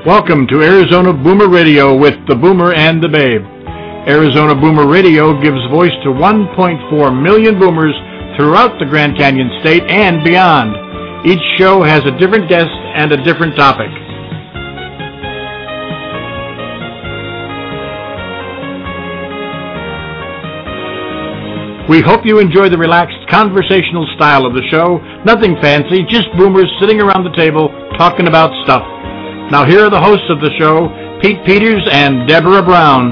Welcome to Arizona Boomer Radio with the Boomer and the Babe. Arizona Boomer Radio gives voice to 1.4 million boomers throughout the Grand Canyon State and beyond. Each show has a different guest and a different topic. We hope you enjoy the relaxed conversational style of the show. Nothing fancy, just boomers sitting around the table talking about stuff. Now here are the hosts of the show, Pete Peters and Deborah Brown.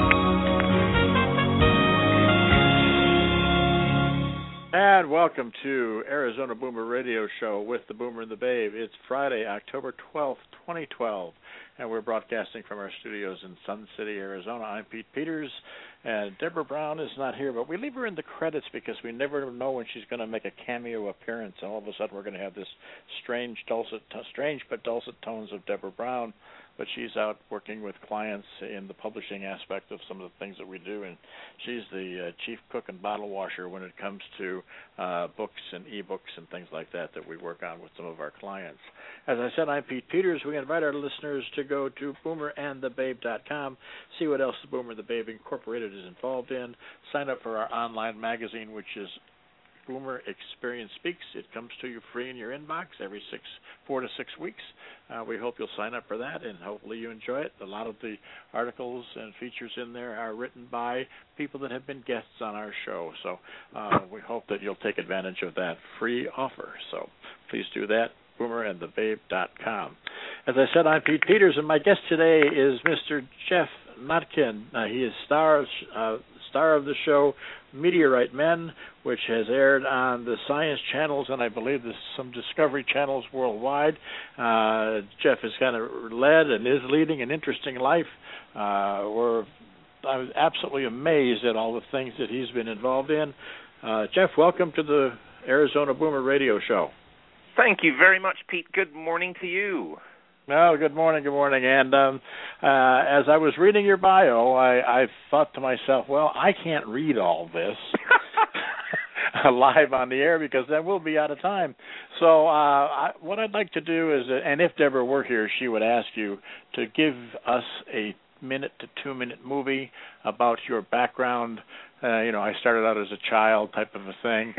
And welcome to Arizona Boomer Radio Show with the Boomer and the Babe. It's Friday, October 12th, 2012, and we're broadcasting from our studios in Sun City, Arizona. I'm Pete Peters, and Deborah Brown is not here, but we leave her in the credits because we never know when she's going to make a cameo appearance, and all of a sudden we're going to have this strange but dulcet tones of Deborah Brown. But she's out working with clients in the publishing aspect of some of the things that we do, and she's the chief cook and bottle washer when it comes to books and e-books and things like that we work on with some of our clients. As I said, I'm Pete Peters. We invite our listeners to go to boomerandthebabe.com, see what else the Boomer and the Babe Incorporated is involved in, sign up for our online magazine, which is Boomer Experience Speaks. It comes to you free in your inbox every 4 to 6 weeks. We hope you'll sign up for that, and hopefully you enjoy it. A lot of the articles and features in there are written by people that have been guests on our show, so we hope that you'll take advantage of that free offer. So please do that, boomerandthebabe.com. As I said, I'm Pete Peters, and my guest today is Mr. Jeff Notkin. He is star of the show Meteorite Men, which has aired on the Science channels, and I believe there's some Discovery channels worldwide. Jeff has kind of led and is leading an interesting life. I was absolutely amazed at all the things that he's been involved in. Jeff, welcome to the Arizona Boomer Radio Show. Thank you very much, Pete. Good morning to you. Well, good morning. And as I was reading your bio, I thought to myself, well, I can't read all this live on the air because then we'll be out of time. So what I'd like to do is, and if Deborah were here, she would ask you to give us a 1 to 2 minute movie about your background. I started out as a child type of a thing,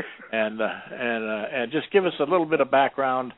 and just give us a little bit of background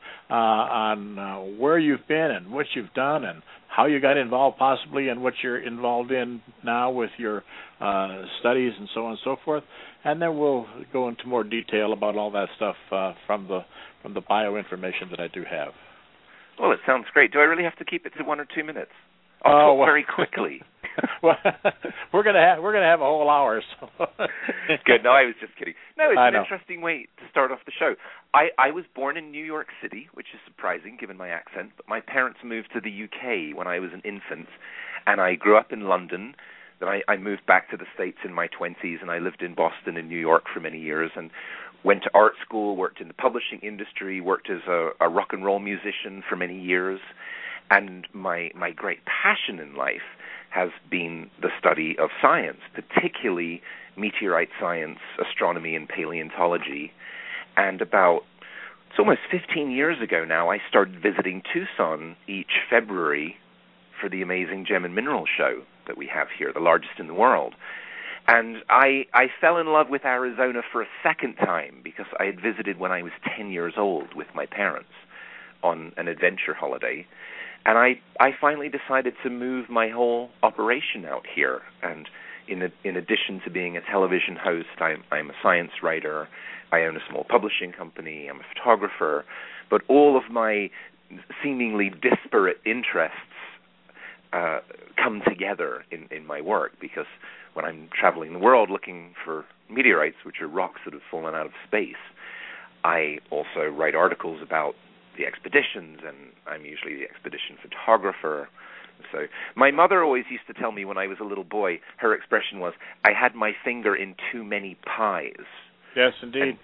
on where you've been and what you've done and how you got involved possibly and what you're involved in now with your studies and so on and so forth, and then we'll go into more detail about all that stuff from the bio information that I do have. Well, it sounds great. Do I really have to keep it to 1 or 2 minutes? I'll talk very quickly. Well, we're gonna have a whole hour. So. Good. No, I was just kidding. No, it's an interesting way to start off the show. I was born in New York City, which is surprising given my accent, but my parents moved to the UK when I was an infant, and I grew up in London. Then I moved back to the States in my 20s, and I lived in Boston and New York for many years, and went to art school, worked in the publishing industry, worked as a rock and roll musician for many years. And my great passion in life has been the study of science, particularly meteorite science, astronomy, and paleontology. And it's almost 15 years ago now, I started visiting Tucson each February for the amazing Gem and Mineral Show that we have here, the largest in the world. And I fell in love with Arizona for a second time because I had visited when I was 10 years old with my parents on an adventure holiday. And I finally decided to move my whole operation out here. And in addition to being a television host, I'm a science writer. I own a small publishing company. I'm a photographer. But all of my seemingly disparate interests come together in my work, because when I'm traveling the world looking for meteorites, which are rocks that have fallen out of space, I also write articles about the expeditions, and I'm usually the expedition photographer. So my mother always used to tell me when I was a little boy, her expression was, I had my finger in too many pies. Yes, indeed.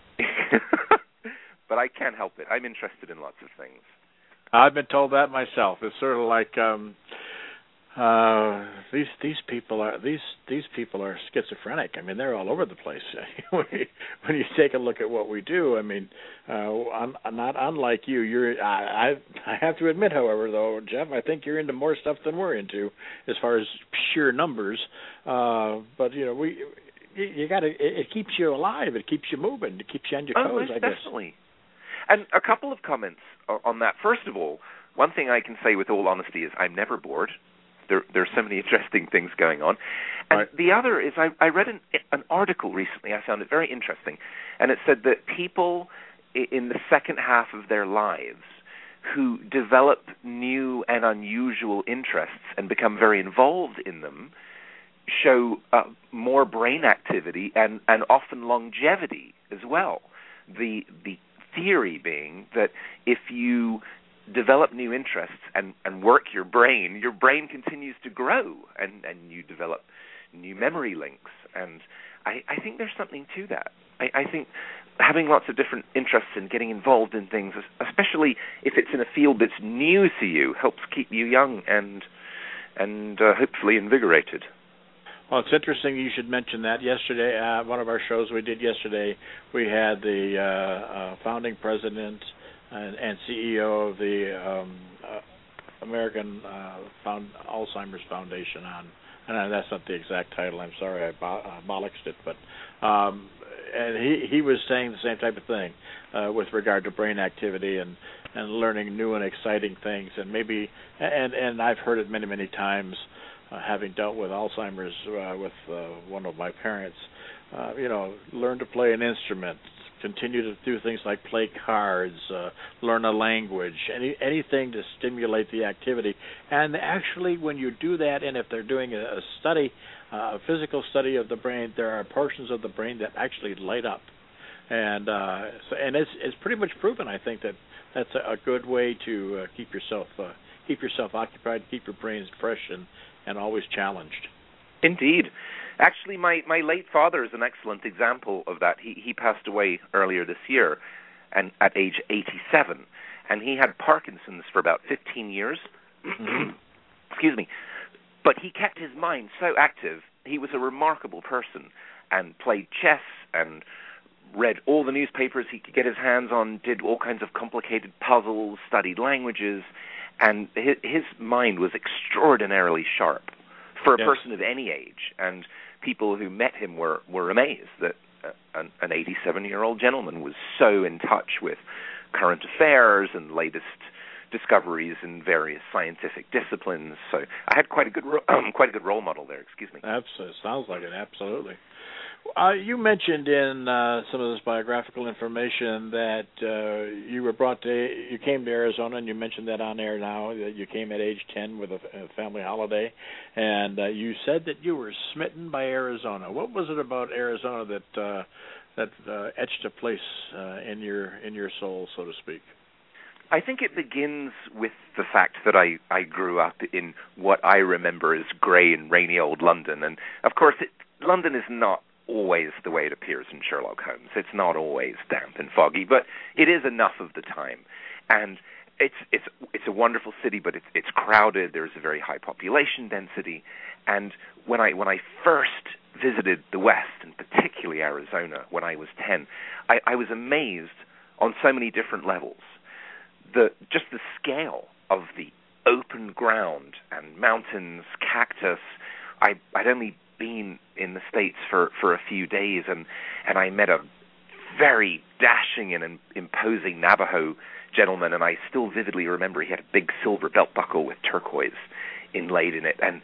But I can't help it. I'm interested in lots of things. I've been told that myself. It's sort of like These people are schizophrenic. I mean, they're all over the place. When you take a look at what we do, I mean, I'm not unlike you. I have to admit, however, though, Jeff, I think you're into more stuff than we're into as far as sheer numbers. But you got to. It keeps you alive. It keeps you moving. It keeps you on your toes. I guess. Definitely. And a couple of comments on that. First of all, one thing I can say with all honesty is I'm never bored. There's so many interesting things going on. And right. The other is I read an article recently. I found it very interesting. And it said that people in the second half of their lives who develop new and unusual interests and become very involved in them show more brain activity and often longevity as well. The theory being that if you develop new interests and work your brain continues to grow and you develop new memory links. And I think there's something to that. I think having lots of different interests and getting involved in things, especially if it's in a field that's new to you, helps keep you young and hopefully invigorated. Well, it's interesting you should mention that. Yesterday, one of our shows we did yesterday, we had the founding president and CEO of the American Alzheimer's Foundation on, and that's not the exact title. I'm sorry, I bollocksed it, but and he was saying the same type of thing with regard to brain activity and learning new and exciting things, and maybe and I've heard it many times, having dealt with Alzheimer's with one of my parents. Learn to play an instrument. Continue to do things like play cards, learn a language, anything to stimulate the activity. And actually, when you do that, and if they're doing a study, a physical study of the brain, there are portions of the brain that actually light up. And it's pretty much proven, I think, that that's a good way to keep yourself occupied, keep your brains fresh and always challenged. Indeed. Actually, my late father is an excellent example of that. He passed away earlier this year, and at age 87, and he had Parkinson's for about 15 years. Mm-hmm. Excuse me. But he kept his mind so active. He was a remarkable person and played chess and read all the newspapers he could get his hands on, did all kinds of complicated puzzles, studied languages, and his mind was extraordinarily sharp for a person of any age, and people who met him were amazed that an 87-year-old gentleman was so in touch with current affairs and latest discoveries in various scientific disciplines. So I had quite a good role model there. Excuse me. Absolutely, sounds like it. Absolutely. You mentioned in some of this biographical information that you came to Arizona, and you mentioned that on air now, that you came at age 10 with a family holiday, and you said that you were smitten by Arizona. What was it about Arizona that etched a place in your soul, so to speak? I think it begins with the fact that I grew up in what I remember as grey and rainy old London, and of course London is not always the way it appears in Sherlock Holmes. It's not always damp and foggy, but it is enough of the time. And it's a wonderful city, but it's crowded. There's a very high population density. And when I first visited the West, and particularly Arizona, when I was 10, I was amazed on so many different levels. Just the scale of the open ground and mountains, cactus. I'd only been in the States for a few days, and I met a very dashing and imposing Navajo gentleman, and I still vividly remember he had a big silver belt buckle with turquoise inlaid in it, and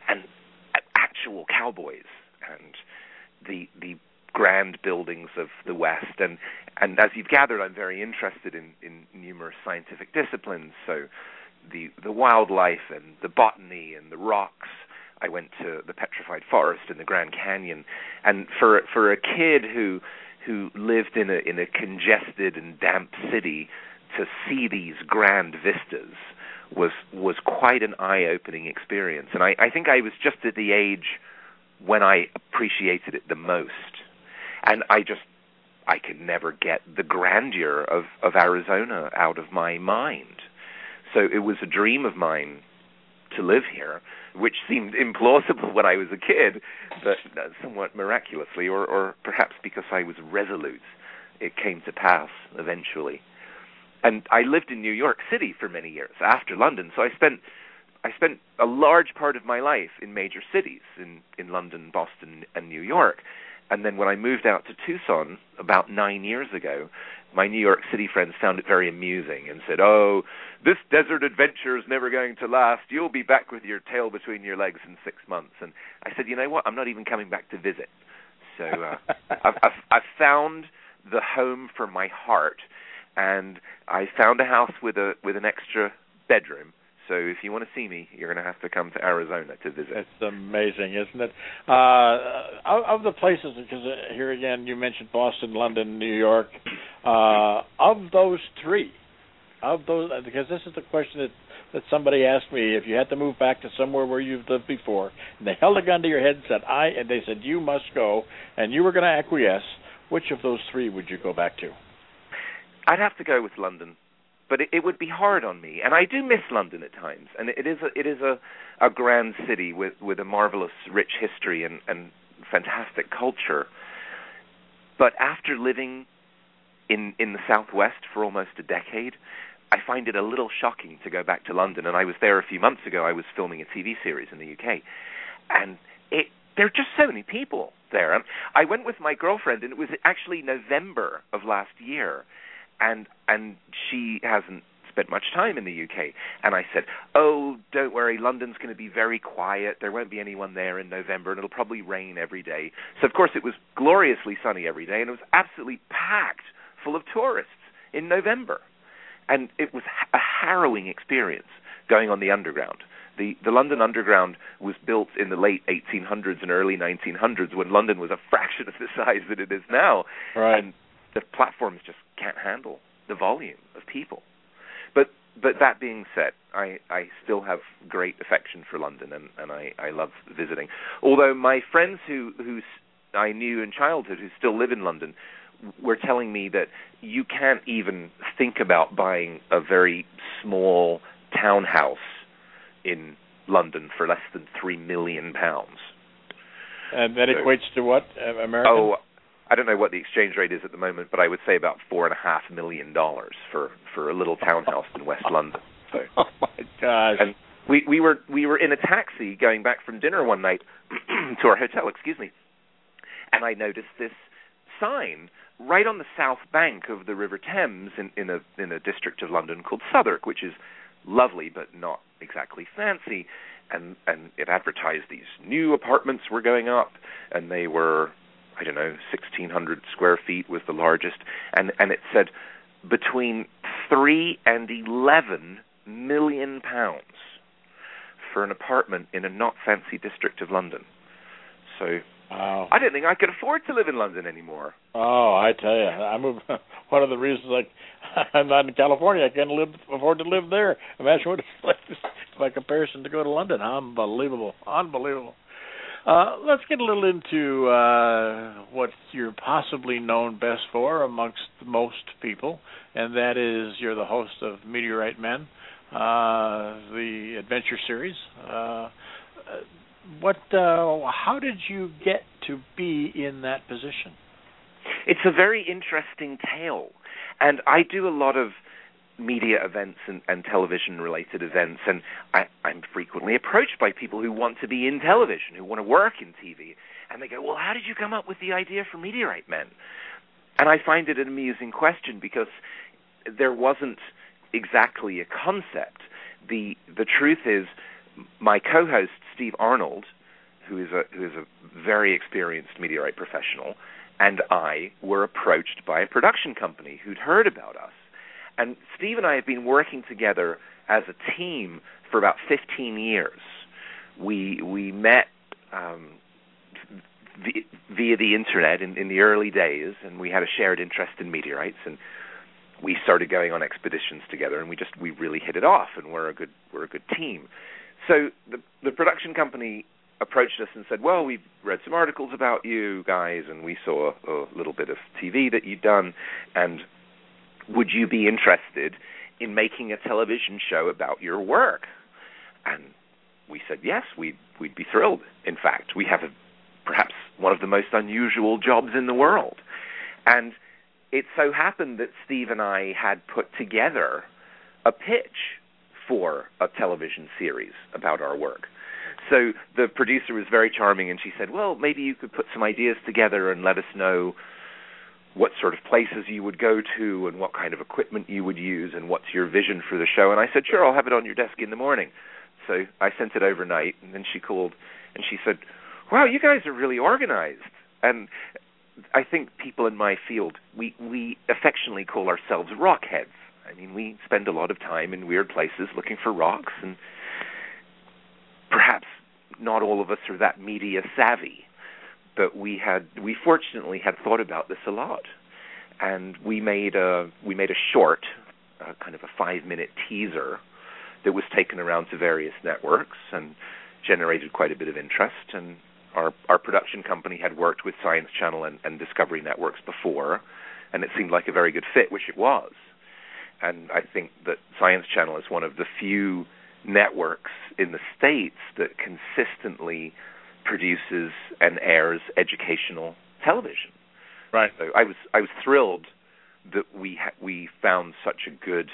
actual cowboys, and the grand buildings of the West, and as you've gathered, I'm very interested in numerous scientific disciplines, so the wildlife and the botany and the rocks. I went to the Petrified Forest in the Grand Canyon, and for a kid who lived in a congested and damp city, to see these grand vistas was quite an eye-opening experience. And I think I was just at the age when I appreciated it the most. And I could never get the grandeur of Arizona out of my mind. So it was a dream of mine to live here, which seemed implausible when I was a kid, but somewhat miraculously, or perhaps because I was resolute, it came to pass eventually. And I lived in New York City for many years after London, so I spent a large part of my life in major cities, in London, Boston, and New York. And then when I moved out to Tucson about 9 years ago, my New York City friends found it very amusing and said, "Oh, this desert adventure is never going to last. You'll be back with your tail between your legs in 6 months." And I said, "You know what? I'm not even coming back to visit." So I've found the home for my heart, and I found a house with an extra bedroom. So if you want to see me, you're going to have to come to Arizona to visit. It's amazing, isn't it? Of the places, because here again, you mentioned Boston, London, New York. Of those three, because this is the question that somebody asked me, if you had to move back to somewhere where you've lived before, and they held a gun to your head and said, and they said, you must go, and you were going to acquiesce, which of those three would you go back to? I'd have to go with London. But it would be hard on me, and I do miss London at times. And it is a grand city with a marvelous, rich history and fantastic culture. But after living in the Southwest for almost a decade, I find it a little shocking to go back to London. And I was there a few months ago. I was filming a TV series in the UK, and there are just so many people there. And I went with my girlfriend, and it was actually November of last year. And she hasn't spent much time in the UK. And I said, "Oh, don't worry, London's going to be very quiet. There won't be anyone there in November, and it'll probably rain every day." So, of course, it was gloriously sunny every day, and it was absolutely packed full of tourists in November. And it was a harrowing experience going on the Underground. The London Underground was built in the late 1800s and early 1900s when London was a fraction of the size that it is now. Right. And the platforms just can't handle the volume of people. But that being said, I still have great affection for London, and I love visiting. Although my friends who I knew in childhood who still live in London were telling me that you can't even think about buying a very small townhouse in London for less than £3 million. And that equates to what, American? Oh, I don't know what the exchange rate is at the moment, but I would say about $4.5 million for a little townhouse in West London. So, oh my gosh! And we were in a taxi going back from dinner one night to our hotel. Excuse me, and I noticed this sign right on the south bank of the River Thames in a district of London called Southwark, which is lovely but not exactly fancy. And it advertised these new apartments were going up, and they were, I don't know, 1,600 square feet was the largest, and it said between 3 and 11 million pounds for an apartment in a not fancy district of London. So wow. I didn't think I could afford to live in London anymore. Oh, I tell you, I moved. One of the reasons I'm not in California, I can't afford to live there. Imagine what it's like by comparison to go to London. Unbelievable. Let's get a little into what you're possibly known best for amongst most people, and that is you're the host of Meteorite Men, the adventure series. How did you get to be in that position? It's a very interesting tale, and I do a lot of media events and television-related events, and I'm frequently approached by people who want to be in television, who want to work in TV, and they go, "Well, how did you come up with the idea for Meteorite Men?" And I find it an amusing question because there wasn't exactly a concept. The truth is, my co-host Steve Arnold, who is a very experienced meteorite professional, and I were approached by a production company who'd heard about us. And Steve and I have been working together as a team for about 15 years. We met via the internet in the early days, and we had a shared interest in meteorites, and we started going on expeditions together, and we really hit it off, and we're a good team. So the production company approached us and said, "Well, we've read some articles about you guys, and we saw a little bit of TV that you'd done, and would you be interested in making a television show about your work?" And we said yes, we'd be thrilled. In fact, we have perhaps one of the most unusual jobs in the world. And it so happened that Steve and I had put together a pitch for a television series about our work. So the producer was very charming, and she said, well, maybe you could put some ideas together and let us know what sort of places you would go to and what kind of equipment you would use and what's your vision for the show. And I said, sure, I'll have it on your desk in the morning. So I sent it overnight, and then she called, and she said, wow, you guys are really organized. And I think people in my field, we affectionately call ourselves rockheads. I mean, we spend a lot of time in weird places looking for rocks, and perhaps not all of us are that media savvy, but we fortunately had thought about this a lot, and we made a short, kind of a 5-minute teaser that was taken around to various networks and generated quite a bit of interest. And our production company had worked with Science Channel and Discovery Networks before, and it seemed like a very good fit, which it was. And I think that Science Channel is one of the few networks in the States that consistently produces and airs educational television. Right. So I was thrilled that we found such a good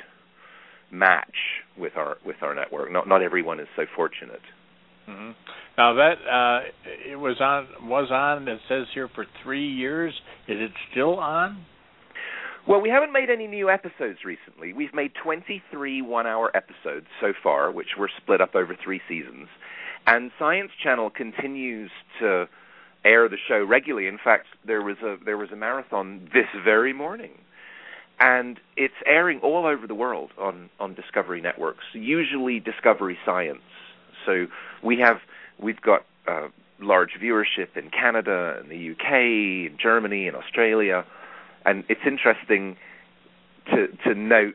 match with our network. Not everyone is so fortunate. Mm-hmm. Now that it was on. It says here for 3 years. Is it still on? Well, we haven't made any new episodes recently. We've made 23 one-hour episodes so far, which were split up over 3 seasons. And Science Channel continues to air the show regularly. In fact, there was a marathon this very morning. And it's airing all over the world on Discovery Networks, usually Discovery Science. So we've got large viewership in Canada, in the UK, in Germany, in Australia. And it's interesting to note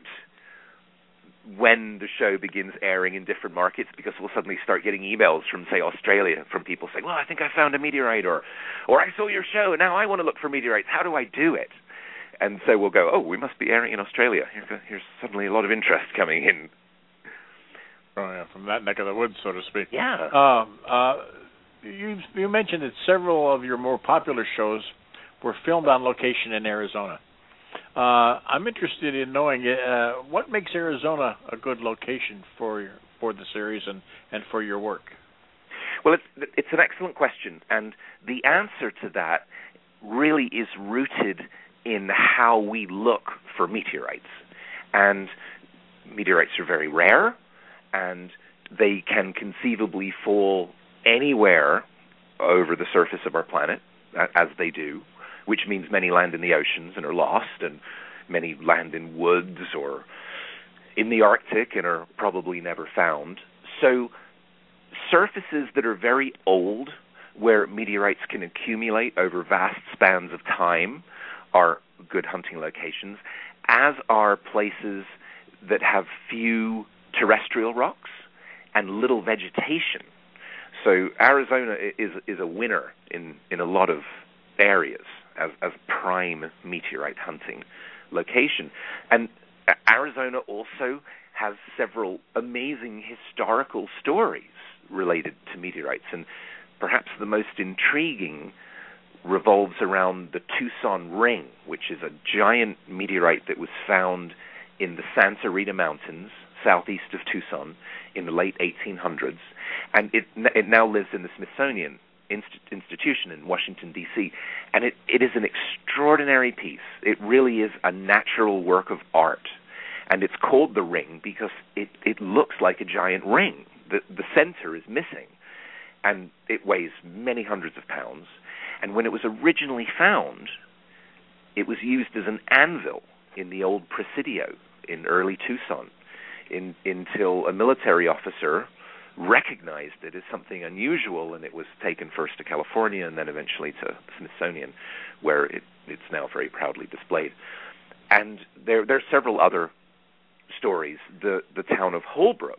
when the show begins airing in different markets, because we'll suddenly start getting emails from, say, Australia, from people saying, well, I think I found a meteorite, or I saw your show, and now I want to look for meteorites. How do I do it? And so we'll go, oh, we must be airing in Australia. Here's suddenly a lot of interest coming in. Oh, yeah, from that neck of the woods, so to speak. Yeah. You mentioned that several of your more popular shows were filmed on location in Arizona. I'm interested in knowing what makes Arizona a good location for the series and for your work. Well, it's an excellent question, and the answer to that really is rooted in how we look for meteorites. And meteorites are very rare, and they can conceivably fall anywhere over the surface of our planet, as they do, which means many land in the oceans and are lost, and many land in woods or in the Arctic and are probably never found. So surfaces that are very old, where meteorites can accumulate over vast spans of time, are good hunting locations, as are places that have few terrestrial rocks and little vegetation. So Arizona is a winner in a lot of areas as prime meteorite hunting location. And Arizona also has several amazing historical stories related to meteorites, and perhaps the most intriguing revolves around the Tucson Ring, which is a giant meteorite that was found in the Santa Rita Mountains, southeast of Tucson, in the late 1800s, and it now lives in the Smithsonian Institution in Washington, D.C., and it is an extraordinary piece. It really is a natural work of art, and it's called the Ring because it looks like a giant ring. The center is missing, and it weighs many hundreds of pounds, and when it was originally found, it was used as an anvil in the old Presidio in early Tucson, until a military officer recognized it as something unusual, and it was taken first to California and then eventually to the Smithsonian, where it's now very proudly displayed. And there are several other stories. The town of Holbrook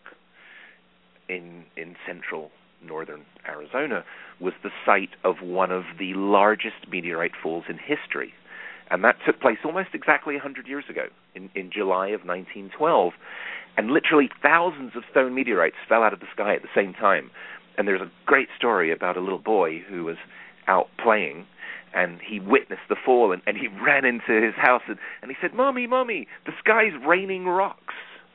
in central northern Arizona was the site of one of the largest meteorite falls in history. And that took place almost exactly 100 years ago, in July of 1912. And literally thousands of stone meteorites fell out of the sky at the same time. And there's a great story about a little boy who was out playing, and he witnessed the fall, and he ran into his house, and he said, Mommy, the sky's raining rocks.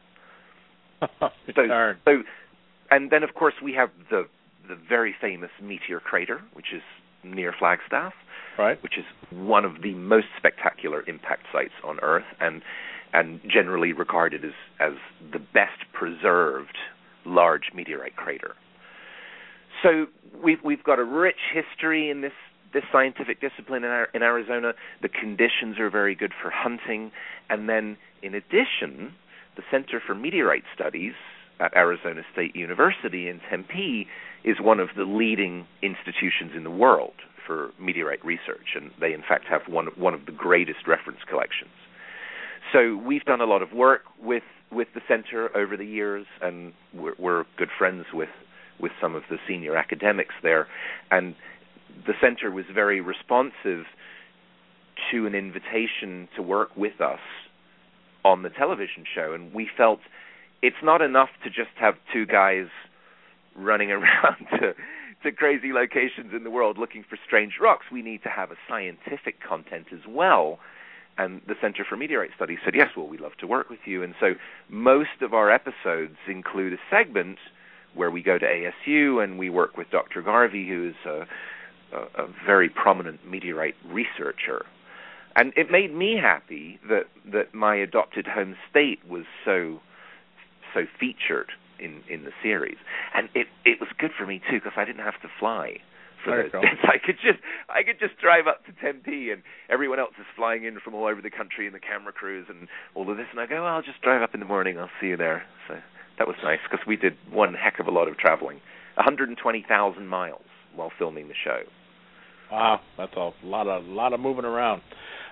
And then, of course, we have the very famous Meteor Crater, which is near Flagstaff, right, which is one of the most spectacular impact sites on Earth, and generally regarded as the best preserved large meteorite crater. So we've got a rich history in this scientific discipline in Arizona. The conditions are very good for hunting, and then in addition, the Center for Meteorite Studies at Arizona State University in Tempe is one of the leading institutions in the world for meteorite research, and they in fact have one of the greatest reference collections. So we've done a lot of work with the center over the years, and we're good friends with some of the senior academics there, and the center was very responsive to an invitation to work with us on the television show, and we felt it's not enough to just have two guys running around to crazy locations in the world looking for strange rocks. We need to have a scientific content as well. And the Center for Meteorite Studies said, yes, well, we'd love to work with you. And so most of our episodes include a segment where we go to ASU and we work with Dr. Garvey, who is a very prominent meteorite researcher. And it made me happy that my adopted home state was so featured in the series. And it was good for me, too, because I didn't have to fly for those days. I could just drive up to Tempe, and everyone else is flying in from all over the country, and the camera crews and all of this. And I go, well, I'll just drive up in the morning. I'll see you there. So that was nice, because we did one heck of a lot of traveling, 120,000 miles while filming the show. Wow, that's a lot of moving around.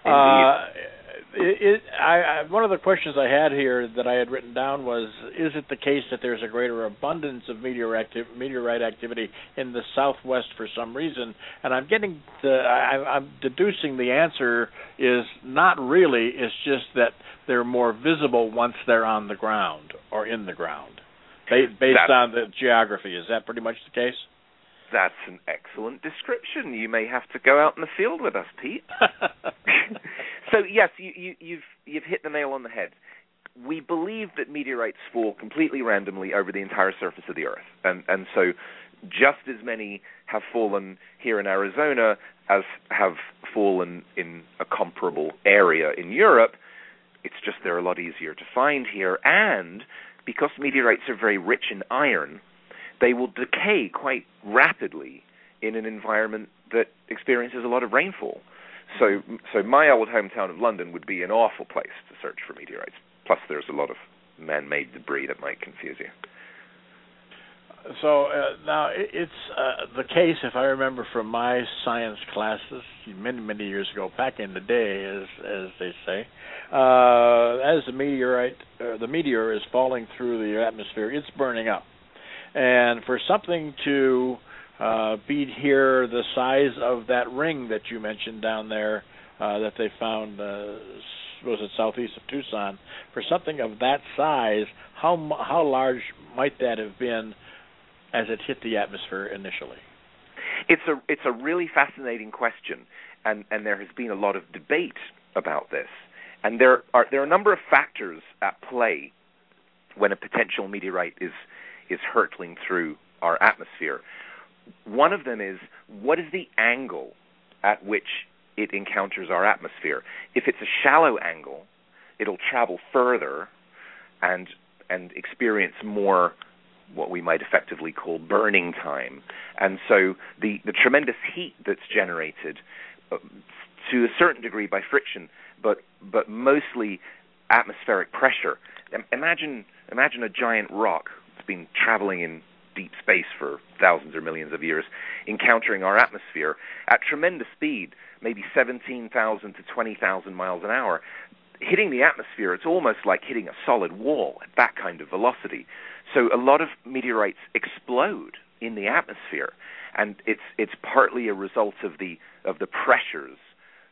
One of the questions I had here that I had written down was, is it the case that there's a greater abundance of meteorite activity in the Southwest for some reason? And I'm deducing the answer is not really. It's just that they're more visible once they're on the ground or in the ground, based on the geography. Is that pretty much the case? That's an excellent description. You may have to go out in the field with us, Pete. So yes, you've hit the nail on the head. We believe that meteorites fall completely randomly over the entire surface of the Earth, and so just as many have fallen here in Arizona as have fallen in a comparable area in Europe. It's just they're a lot easier to find here, and because meteorites are very rich in iron, they will decay quite rapidly in an environment that experiences a lot of rainfall. So my old hometown of London would be an awful place to search for meteorites. Plus, there's a lot of man-made debris that might confuse you. So now it's the case, if I remember from my science classes many years ago, back in the day, as they say, as the meteor is falling through the atmosphere, it's burning up. And for something to be here the size of that ring that you mentioned down there that they found, was it southeast of Tucson, for something of that size, how large might that have been as it hit the atmosphere initially? It's a really fascinating question, and there has been a lot of debate about this. And there are a number of factors at play when a potential meteorite is hurtling through our atmosphere. One of them is, what is the angle at which it encounters our atmosphere? If it's a shallow angle, it'll travel further and experience more what we might effectively call burning time. And so the tremendous heat that's generated to a certain degree by friction, but mostly atmospheric pressure. Imagine a giant rock that's been traveling in deep space for thousands or millions of years, encountering our atmosphere at tremendous speed, maybe 17,000 to 20,000 miles an hour. Hitting the atmosphere, it's almost like hitting a solid wall at that kind of velocity. So a lot of meteorites explode in the atmosphere, and it's partly a result of the pressures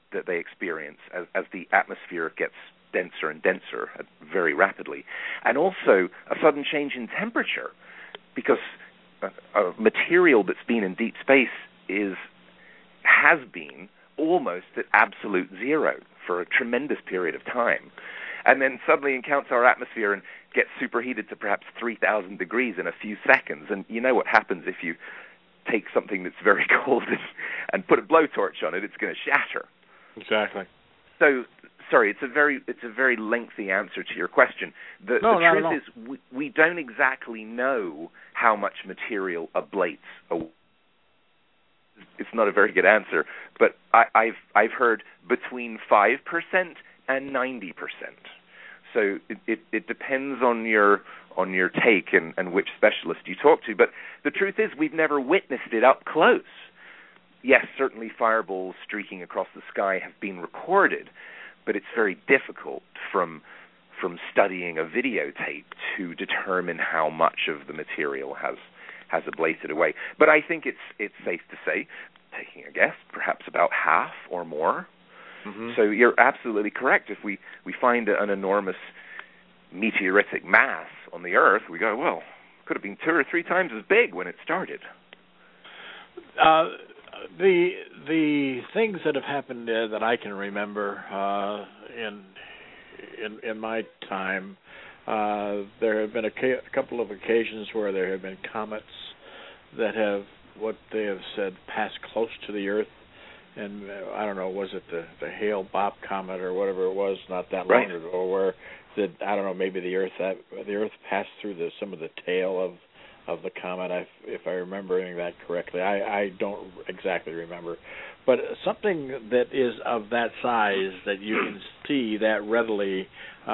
that they experience as the atmosphere gets denser and denser very rapidly, and also a sudden change in temperature, because a material that's been in deep space has been almost at absolute zero for a tremendous period of time, and then suddenly encounters our atmosphere and gets superheated to perhaps 3,000 degrees in a few seconds. And you know what happens if you take something that's very cold and put a blowtorch on it? It's going to shatter. Exactly. So, sorry, it's a very lengthy answer to your question. The truth is, we don't exactly know how much material ablates. It's not a very good answer, but I've heard between 5% and 90%. So it depends on your take and which specialist you talk to. But the truth is, we've never witnessed it up close. Yes, certainly fireballs streaking across the sky have been recorded, but it's very difficult from studying a videotape to determine how much of the material has ablated away. But I think it's safe to say, taking a guess, perhaps about half or more. Mm-hmm. So you're absolutely correct. If we find an enormous meteoritic mass on the Earth, we go, well, could have been 2 or 3 times as big when it started. The things that have happened that I can remember in my time, there have been a couple of occasions where there have been comets that have, what they have said, passed close to the Earth. And I don't know, was it the Hale-Bopp comet or whatever it was, not that long ago, where maybe the Earth passed through some of the tail of the comet, if I remember that correctly. I don't exactly remember. But something that is of that size that you can see that readily,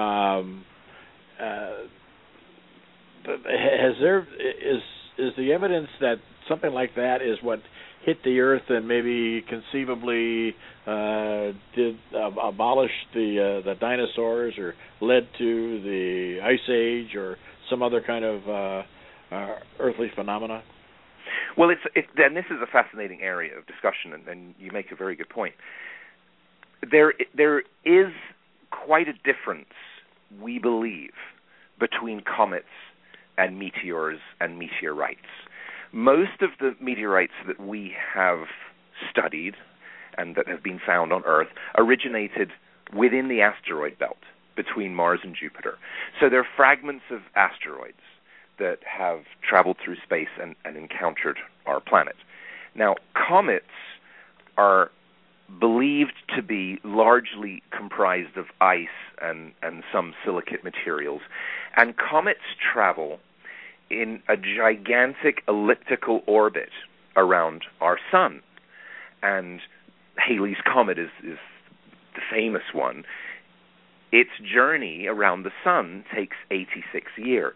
is the evidence that something like that is what hit the Earth and maybe conceivably did abolish the dinosaurs or led to the Ice Age or some other kind of earthly phenomena? Well, and this is a fascinating area of discussion, and you make a very good point. There is quite a difference, we believe, between comets and meteors and meteorites. Most of the meteorites that we have studied and that have been found on Earth originated within the asteroid belt between Mars and Jupiter. So they're fragments of asteroids that have traveled through space and encountered our planet. Now, comets are believed to be largely comprised of ice and some silicate materials, and comets travel in a gigantic elliptical orbit around our sun. And Halley's Comet is the famous one. Its journey around the sun takes 86 years.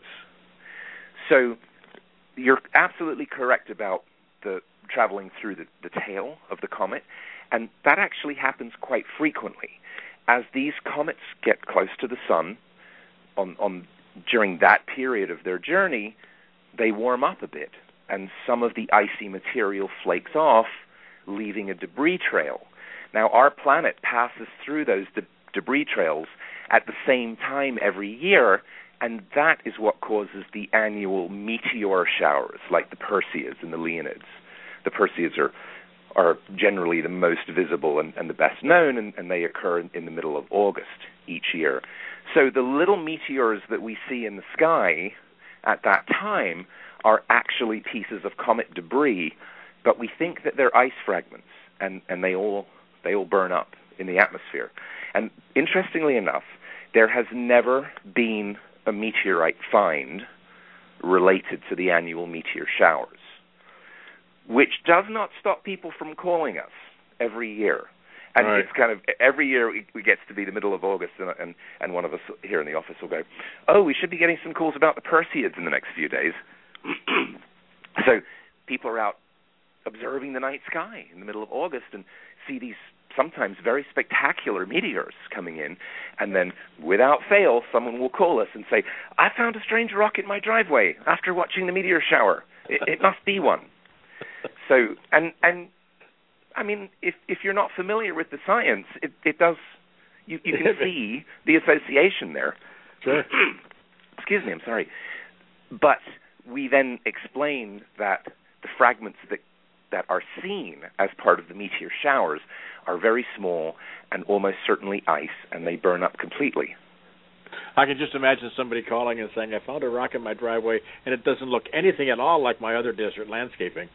So you're absolutely correct about the traveling through the tail of the comet, and that actually happens quite frequently. As these comets get close to the sun, during that period of their journey, they warm up a bit, and some of the icy material flakes off, leaving a debris trail. Now, our planet passes through those debris trails at the same time every year, and that is what causes the annual meteor showers, like the Perseids and the Leonids. The Perseids are generally the most visible and the best known, and they occur in the middle of August each year. So the little meteors that we see in the sky at that time are actually pieces of comet debris, but we think that they're ice fragments, and they all burn up in the atmosphere. And interestingly enough, there has never been a meteorite find related to the annual meteor showers, which does not stop people from calling us every year. And It's kind of every year we get to be the middle of August, and one of us here in the office will go, "Oh, we should be getting some calls about the Perseids in the next few days." So people are out observing the night sky in the middle of August and see these sometimes very spectacular meteors coming in, and then without fail, someone will call us and say, "I found a strange rock in my driveway after watching the meteor shower. It must be one." So, and I mean, if you're not familiar with the science, it does. You can see the association there. Sure. Excuse me, I'm sorry. But we then explain that the fragments that are seen as part of the meteor showers are very small and almost certainly ice, and they burn up completely. I can just imagine somebody calling and saying, I found a rock in my driveway, and it doesn't look anything at all like my other desert landscaping.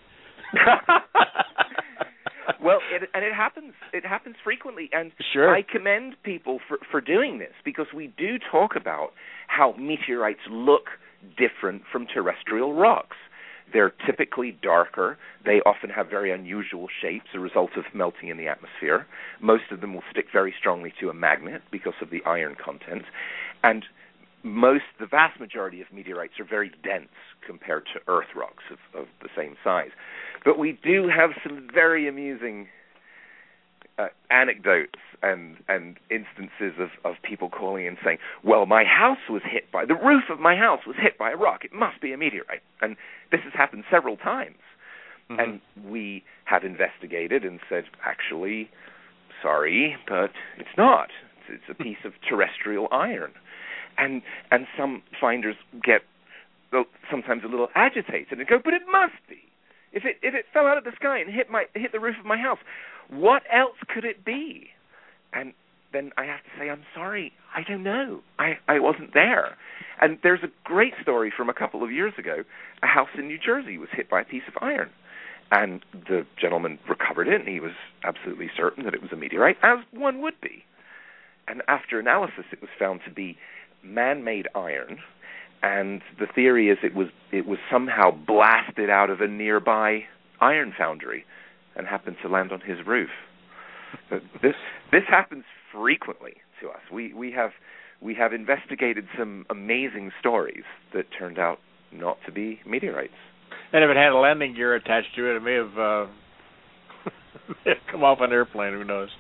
Well, it happens. It happens frequently, and sure. I commend people for doing this, because we do talk about how meteorites look different from terrestrial rocks. They're typically darker. They often have very unusual shapes, a result of melting in the atmosphere. Most of them will stick very strongly to a magnet because of the iron content. And the vast majority of meteorites are very dense compared to Earth rocks of the same size. But we do have some very amusing anecdotes and instances of people calling and saying, well, the roof of my house was hit by a rock. It must be a meteorite. And this has happened several times. Mm-hmm. And we have investigated and said, actually, sorry, but it's not. It's a piece of terrestrial iron. And some finders get sometimes a little agitated and go, but it must be. If it fell out of the sky and hit the roof of my house, what else could it be? And then I have to say, I'm sorry, I don't know. I wasn't there. And there's a great story from a couple of years ago. A house in New Jersey was hit by a piece of iron. And the gentleman recovered it, and he was absolutely certain that it was a meteorite, as one would be. And after analysis, it was found to be man-made iron, and the theory is it was somehow blasted out of a nearby iron foundry and happened to land on his roof. This happens frequently to us. We have investigated some amazing stories that turned out not to be meteorites. And if it had a landing gear attached to it, it may have come off an airplane. Who knows?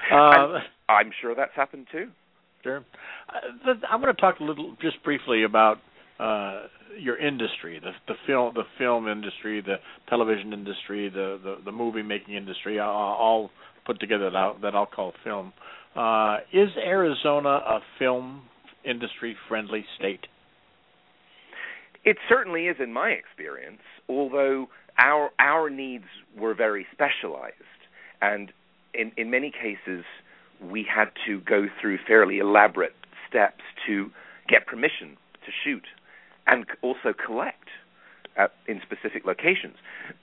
I'm sure that's happened too. Sure. I'm going to talk a little, just briefly, about your industry, the film industry, the television industry, the movie making industry, all put together that I'll call film. Is Arizona a film industry friendly state? It certainly is in my experience, although our needs were very specialized, and in many cases we had to go through fairly elaborate steps to get permission to shoot and also collect in specific locations.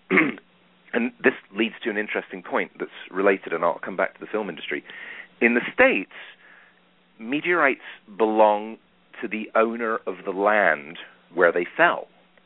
And this leads to an interesting point that's related, and I'll come back to the film industry. In the States, meteorites belong to the owner of the land where they fell,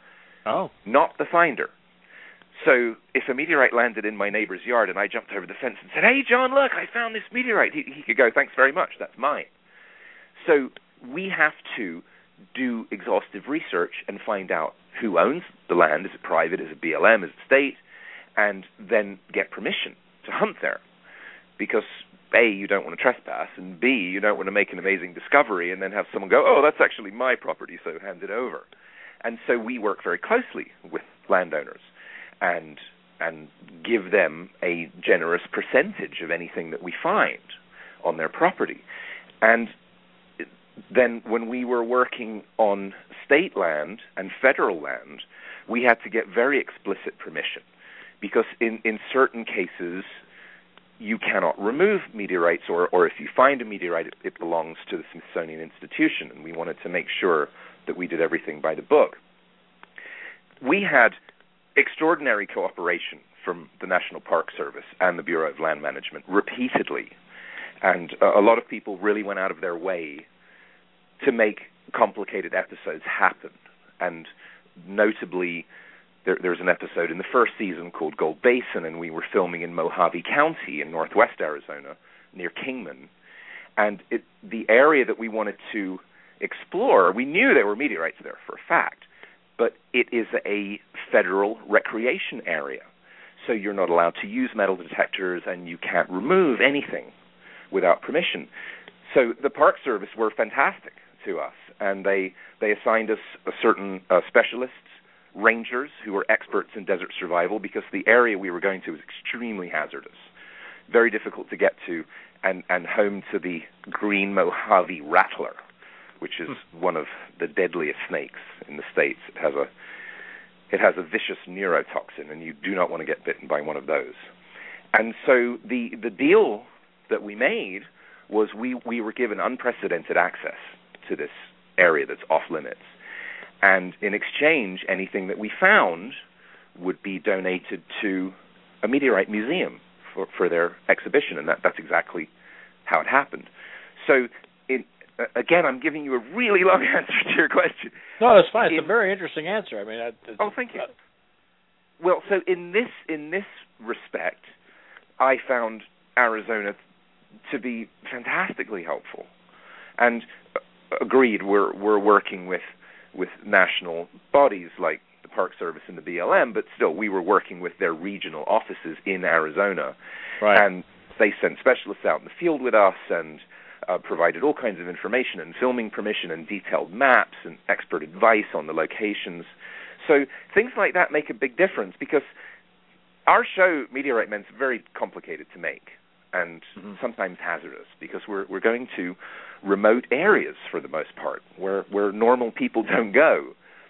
not the finder. So if a meteorite landed in my neighbor's yard and I jumped over the fence and said, hey, John, look, I found this meteorite, he could go, thanks very much, that's mine. So we have to do exhaustive research and find out who owns the land. Is it private? Is it BLM? Is it state? And then get permission to hunt there. Because A, you don't want to trespass, and B, you don't want to make an amazing discovery and then have someone go, oh, that's actually my property, so hand it over. And so we work very closely with landowners and give them a generous percentage of anything that we find on their property. And then when we were working on state land and federal land, we had to get very explicit permission, because in certain cases you cannot remove meteorites, or if you find a meteorite, it belongs to the Smithsonian Institution, and we wanted to make sure that we did everything by the book. We had extraordinary cooperation from the National Park Service and the Bureau of Land Management repeatedly, and a lot of people really went out of their way to make complicated episodes happen. And notably, there's an episode in the first season called Gold Basin, and we were filming in Mojave County in northwest Arizona near Kingman. And the area that we wanted to explore, we knew there were meteorites there for a fact, but it is a federal recreation area. So you're not allowed to use metal detectors, and you can't remove anything without permission. So the Park Service were fantastic to us, and they assigned us certain specialists, rangers who were experts in desert survival, because the area we were going to was extremely hazardous. very difficult to get to, and home to the green Mojave rattler, which is one of the deadliest snakes in the States. It has a vicious neurotoxin, and you do not want to get bitten by one of those. And so the deal that we made was we were given unprecedented access to this area that's off limits. And in exchange, anything that we found would be donated to a meteorite museum for their exhibition, and that's exactly how it happened. So, again, I'm giving you a really long answer to your question. No, that's fine. It's a very interesting answer. I mean, thank you. Well, so in this respect, I found Arizona to be fantastically helpful, and agreed, we're working with national bodies like the Park Service and the BLM, but still we were working with their regional offices in Arizona, right. And they sent specialists out in the field with us and provided all kinds of information and filming permission and detailed maps and expert advice on the locations. So things like that make a big difference, because our show, Meteorite Men, is very complicated to make and sometimes hazardous, because we're going to remote areas for the most part, where normal people don't go.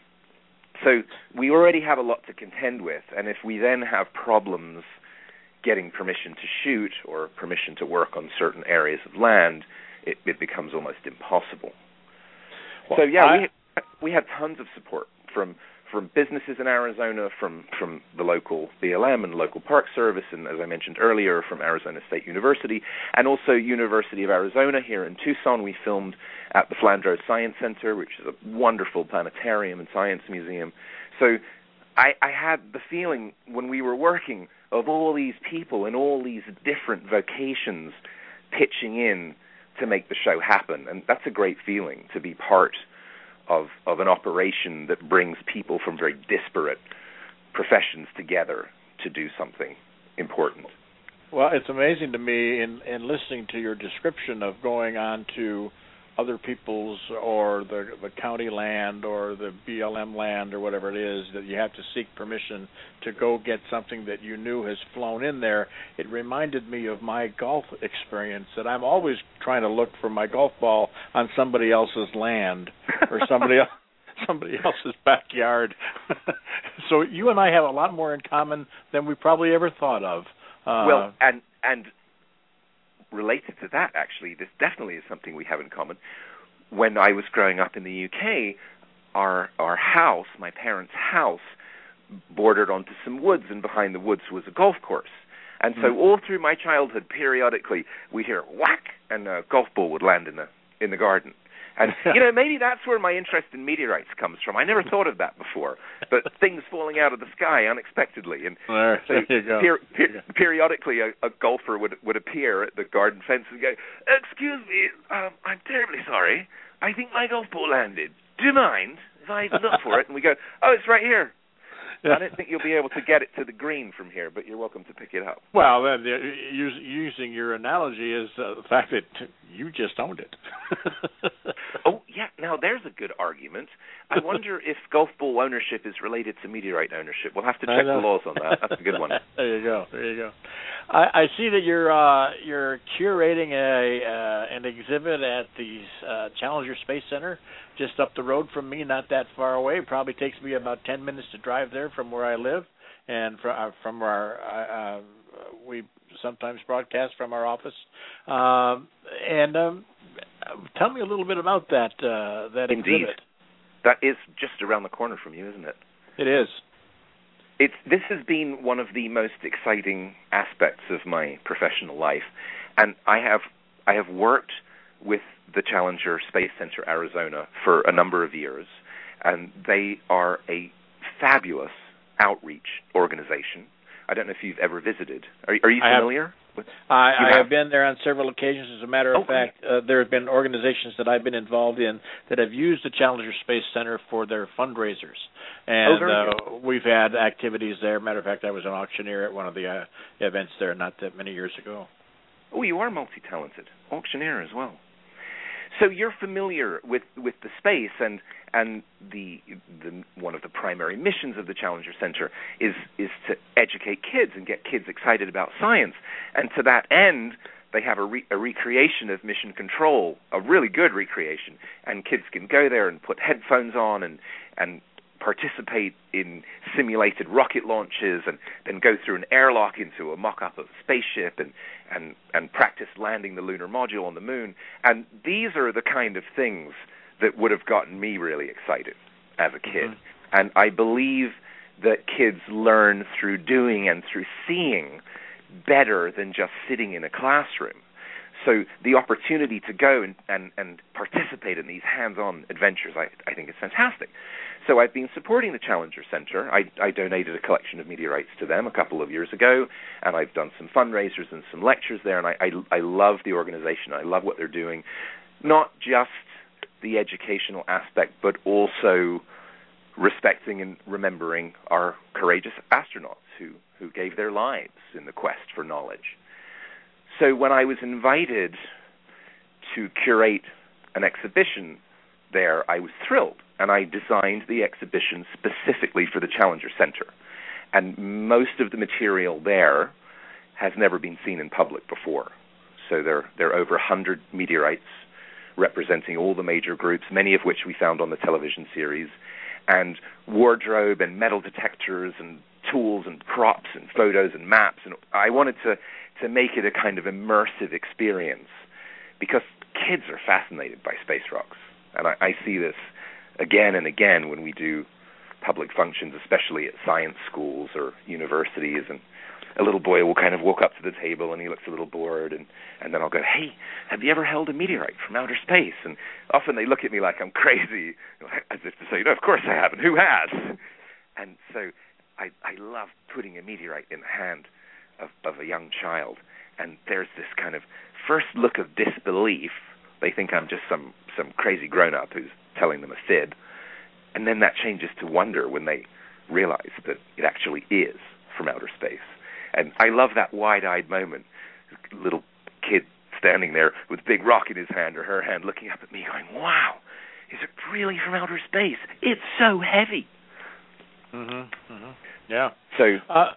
So we already have a lot to contend with, and if we then have problems getting permission to shoot or permission to work on certain areas of land, it becomes almost impossible. Well, so yeah, we had tons of support from businesses in Arizona, from the local BLM and local Park Service, and as I mentioned earlier, from Arizona State University, and also University of Arizona here in Tucson. We filmed at the Flandreau Science Center, which is a wonderful planetarium and science museum. So I had the feeling when we were working of all these people in all these different vocations pitching in to make the show happen, and that's a great feeling, to be part of an operation that brings people from very disparate professions together to do something important. Well, it's amazing to me in listening to your description of going on to other people's or the county land or the BLM land or whatever it is, that you have to seek permission to go get something that you knew has flown in there. It reminded me of my golf experience, that I'm always trying to look for my golf ball on somebody else's land or somebody else's backyard. So you and I have a lot more in common than we probably ever thought of. Well, and related to that, actually, this definitely is something we have in common. When I was growing up in the UK, our house, my parents' house, bordered onto some woods, and behind the woods was a golf course. And so all through my childhood, periodically, we hear whack, and a golf ball would land in the garden. And, maybe that's where my interest in meteorites comes from. I never thought of that before, but things falling out of the sky unexpectedly. And so periodically a golfer would appear at the garden fence and go, "Excuse me, I'm terribly sorry. I think my golf ball landed. Do you mind if I look for it?" And we go, "Oh, it's right here." Yeah. I don't think you'll be able to get it to the green from here, but you're welcome to pick it up. Well, then, using your analogy is the fact that you just owned it. Oh, yeah. Now, there's a good argument. I wonder if golf ball ownership is related to meteorite ownership. We'll have to check the laws on that. That's a good one. There you go. I see that you're curating an exhibit at the Challenger Space Center, just up the road from me, not that far away. It probably takes me about 10 minutes to drive there from where I live, and from our we sometimes broadcast from our office. Tell me a little bit about that Indeed. exhibit. That is just around the corner from you, isn't it? It is. This has been one of the most exciting aspects of my professional life, and I have worked with the Challenger Space Center Arizona for a number of years, and they are a fabulous outreach organization. I don't know if you've ever visited. Are you familiar? I have been there on several occasions. As a matter of fact, there have been organizations that I've been involved in that have used the Challenger Space Center for their fundraisers. And we've had activities there. Matter of fact, I was an auctioneer at one of the events there not that many years ago. Oh, you are multi-talented. Auctioneer as well. So you're familiar with the space, and the one of the primary missions of the Challenger Center is to educate kids and get kids excited about science. And to that end, they have a recreation of Mission Control, a really good recreation, and kids can go there and put headphones on and participate in simulated rocket launches, and then go through an airlock into a mock-up of a spaceship and practice landing the lunar module on the moon. And these are the kind of things that would have gotten me really excited as a kid. Mm-hmm. And I believe that kids learn through doing and through seeing better than just sitting in a classroom. So the opportunity to go and participate in these hands-on adventures, I think is fantastic. So I've been supporting the Challenger Center. I donated a collection of meteorites to them a couple of years ago, and I've done some fundraisers and some lectures there, and I love the organization. I love what they're doing, not just the educational aspect, but also respecting and remembering our courageous astronauts who gave their lives in the quest for knowledge. So when I was invited to curate an exhibition there, I was thrilled, and I designed the exhibition specifically for the Challenger Center. And most of the material there has never been seen in public before. So there are over 100 meteorites representing all the major groups, many of which we found on the television series, and wardrobe and metal detectors and tools and props and photos and maps. And I wanted to make it a kind of immersive experience because kids are fascinated by space rocks. And I see this again and again when we do public functions, especially at science schools or universities, and a little boy will kind of walk up to the table and he looks a little bored, and then I'll go, "Hey, have you ever held a meteorite from outer space?" And often they look at me like I'm crazy, as if to say, "No, of course I haven't. Who has?" And so I love putting a meteorite in the hand of a young child, and there's this kind of first look of disbelief. They think I'm just some crazy grown-up who's telling them a fib, and then that changes to wonder when they realize that it actually is from outer space. And I love that wide-eyed moment, little kid standing there with a big rock in his hand or her hand looking up at me going, "Wow, is it really from outer space? It's so heavy." Mm-hmm. Mm-hmm. Yeah. So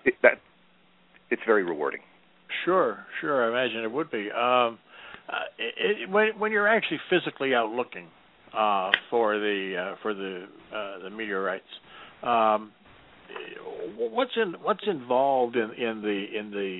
it's very rewarding. Sure. I imagine it would be. When you're actually physically out looking for the meteorites, what's involved in the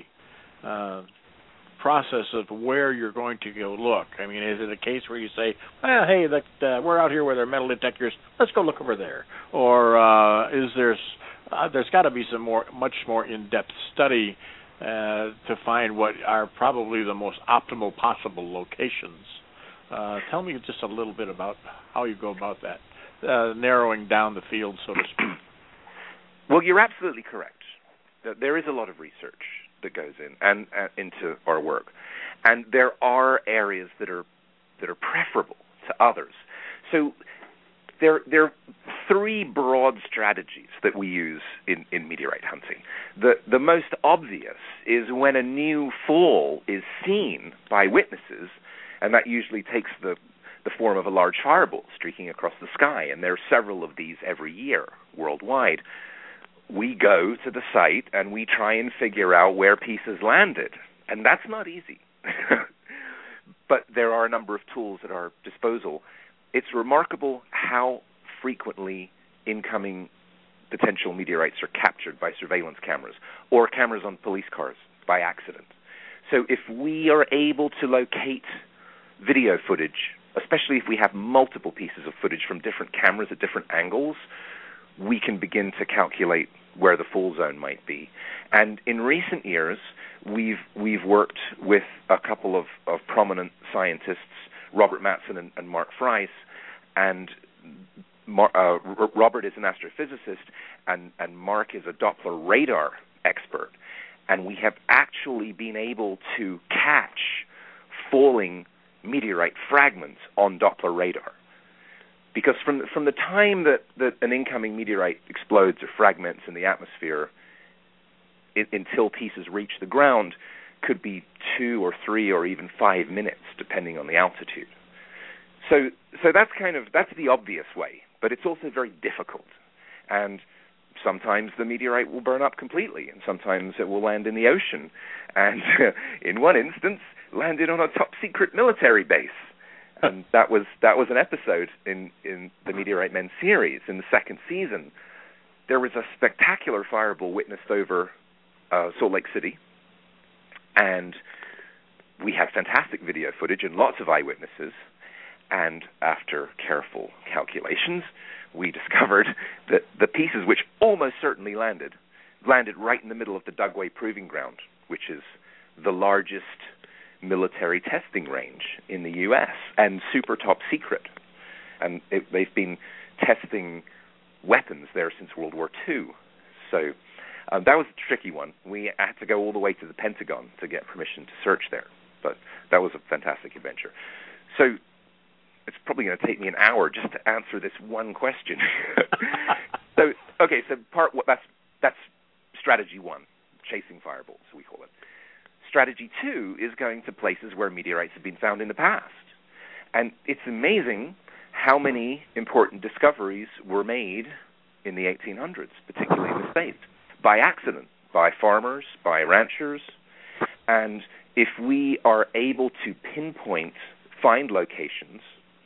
process of where you're going to go look? I mean, is it a case where you say, "Well, hey, we're out here with our metal detectors. Let's go look over there," or is there's got to be much more in-depth study to find what are probably the most optimal possible locations? Tell me just a little bit about how you go about that, narrowing down the field, so to speak. Well, you're absolutely correct. There is a lot of research that goes into our work, and there are areas that are preferable to others. So there are three broad strategies that we use in meteorite hunting. The most obvious is when a new fall is seen by witnesses, and that usually takes the form of a large fireball streaking across the sky, and there are several of these every year worldwide. We go to the site and we try and figure out where pieces landed, and that's not easy. But there are a number of tools at our disposal. It's remarkable how frequently incoming potential meteorites are captured by surveillance cameras or cameras on police cars by accident. So if we are able to locate video footage, especially if we have multiple pieces of footage from different cameras at different angles, we can begin to calculate where the fall zone might be. And in recent years, we've worked with a couple of prominent scientists, Robert Matson and Mark Fries, and Robert is an astrophysicist, and Mark is a Doppler radar expert, and we have actually been able to catch falling meteorite fragments on Doppler radar. Because from the time that an incoming meteorite explodes or fragments in the atmosphere until pieces reach the ground could be 2 or 3 or even 5 minutes, depending on the altitude. So that's the obvious way, but it's also very difficult. And sometimes the meteorite will burn up completely, and sometimes it will land in the ocean. And in one instance, landed on a top-secret military base. And that was an episode in the Meteorite Men series in the second season. There was a spectacular fireball witnessed over Salt Lake City, and we had fantastic video footage and lots of eyewitnesses. And after careful calculations, we discovered that the pieces which almost certainly landed right in the middle of the Dugway Proving Ground, which is the largest military testing range in the U.S. and super top secret. And they've been testing weapons there since World War II. So that was a tricky one. We had to go all the way to the Pentagon to get permission to search there. But that was a fantastic adventure. So it's probably going to take me an hour just to answer this one question. So that's strategy one, chasing fireballs, we call it. Strategy two is going to places where meteorites have been found in the past. And it's amazing how many important discoveries were made in the 1800s, particularly in the States, by accident, by farmers, by ranchers. And if we are able to find locations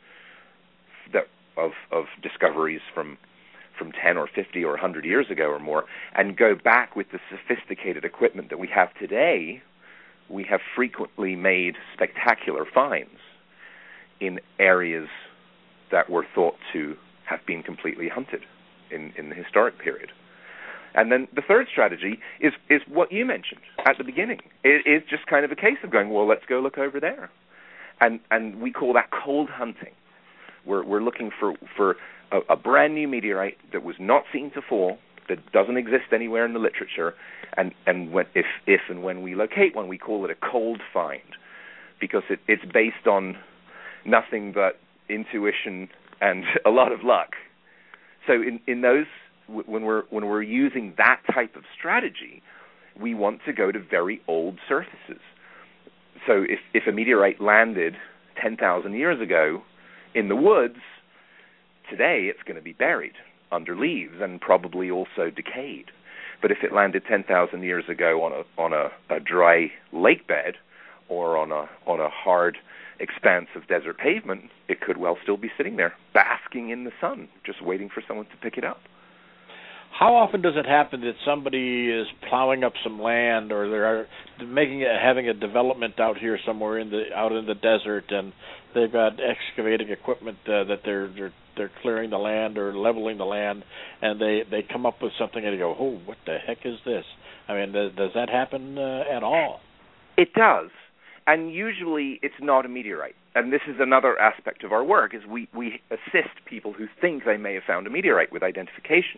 of discoveries from 10 or 50 or 100 years ago or more, and go back with the sophisticated equipment that we have today, we have frequently made spectacular finds in areas that were thought to have been completely hunted in the historic period. And then the third strategy is what you mentioned at the beginning. It is just kind of a case of going, well, let's go look over there. And we call that cold hunting. We're looking for a brand new meteorite that was not seen to fall, that doesn't exist anywhere in the literature, and if and when we locate one, we call it a cold find, because it's based on nothing but intuition and a lot of luck. So in those, when we're using that type of strategy, we want to go to very old surfaces. So if a meteorite landed 10,000 years ago in the woods, today it's going to be buried under leaves and probably also decayed. But if it landed 10,000 years ago on a dry lake bed or on a hard expanse of desert pavement, it could well still be sitting there, basking in the sun, just waiting for someone to pick it up. How often does it happen that somebody is plowing up some land, or they're having a development out here somewhere out in the desert, and they've got excavating equipment that they're clearing the land or leveling the land, and they come up with something and they go, oh, what the heck is this? I mean, does that happen at all? It does, and usually it's not a meteorite. And this is another aspect of our work, is we assist people who think they may have found a meteorite with identification.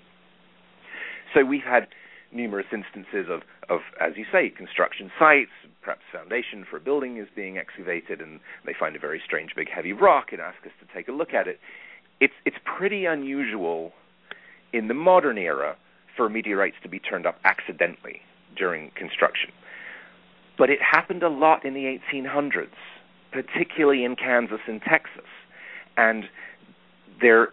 So we've had numerous instances of, as you say, construction sites, perhaps foundation for a building is being excavated, and they find a very strange big heavy rock and ask us to take a look at it. It's pretty unusual in the modern era for meteorites to be turned up accidentally during construction. But it happened a lot in the 1800s, particularly in Kansas and Texas. And there's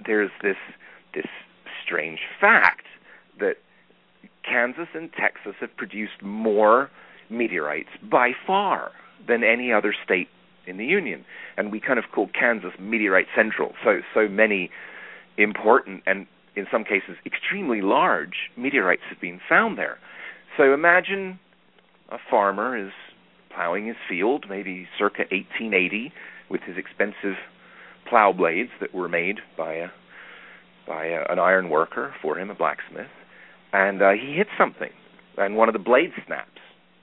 this strange fact that Kansas and Texas have produced more meteorites by far than any other state in the Union. And we kind of call Kansas Meteorite Central. So many important and, in some cases, extremely large meteorites have been found there. So imagine a farmer is plowing his field, maybe circa 1880, with his expensive plow blades that were made by an iron worker for him, a blacksmith. And he hits something, and one of the blades snaps.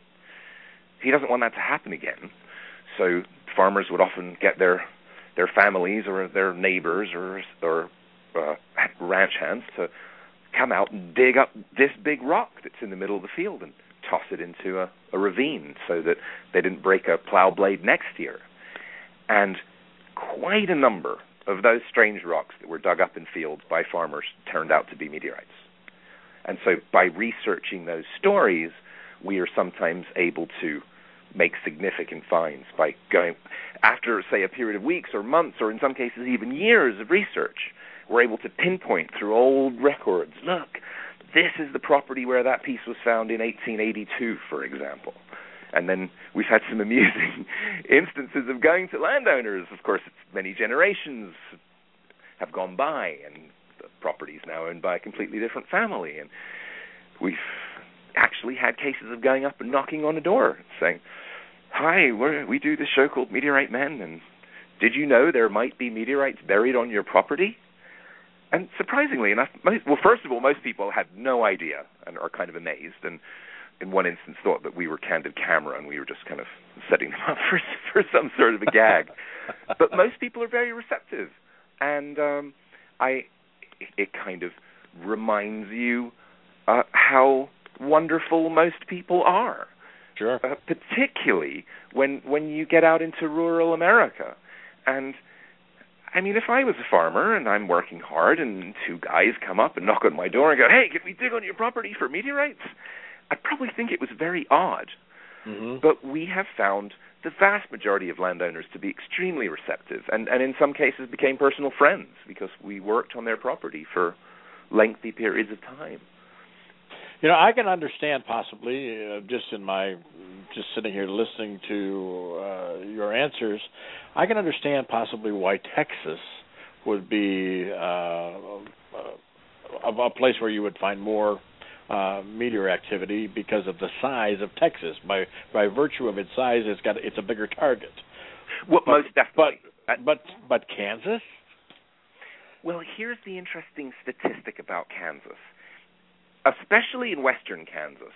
He doesn't want that to happen again. So farmers would often get their families or their neighbors or ranch hands to come out and dig up this big rock that's in the middle of the field and toss it into a ravine so that they didn't break a plow blade next year. And quite a number of those strange rocks that were dug up in fields by farmers turned out to be meteorites. And so by researching those stories, we are sometimes able to make significant finds by going, after, say, a period of weeks or months or in some cases even years of research, we're able to pinpoint through old records, look, this is the property where that piece was found in 1882, for example. And then we've had some amusing instances of going to landowners. Of course, many generations have gone by, and the property is now owned by a completely different family. And we've actually had cases of going up and knocking on a door saying, hi, we do this show called Meteorite Men, and did you know there might be meteorites buried on your property? And surprisingly enough, first of all, most people have no idea and are kind of amazed, and in one instance thought that we were Candid Camera and we were just kind of setting them up for some sort of a gag. But most people are very receptive, and it kind of reminds you how wonderful most people are. Sure. Particularly when you get out into rural America. And I mean, if I was a farmer and I'm working hard and two guys come up and knock on my door and go, hey, can we dig on your property for meteorites? I'd probably think it was very odd. Mm-hmm. But we have found the vast majority of landowners to be extremely receptive and in some cases became personal friends because we worked on their property for lengthy periods of time. You know, I can understand possibly, just sitting here listening to your answers, I can understand possibly why Texas would be a place where you would find more meteor activity because of the size of Texas. By virtue of its size, it's a bigger target. Well, most definitely. But Kansas? Well, here's the interesting statistic about Kansas. Especially in western Kansas,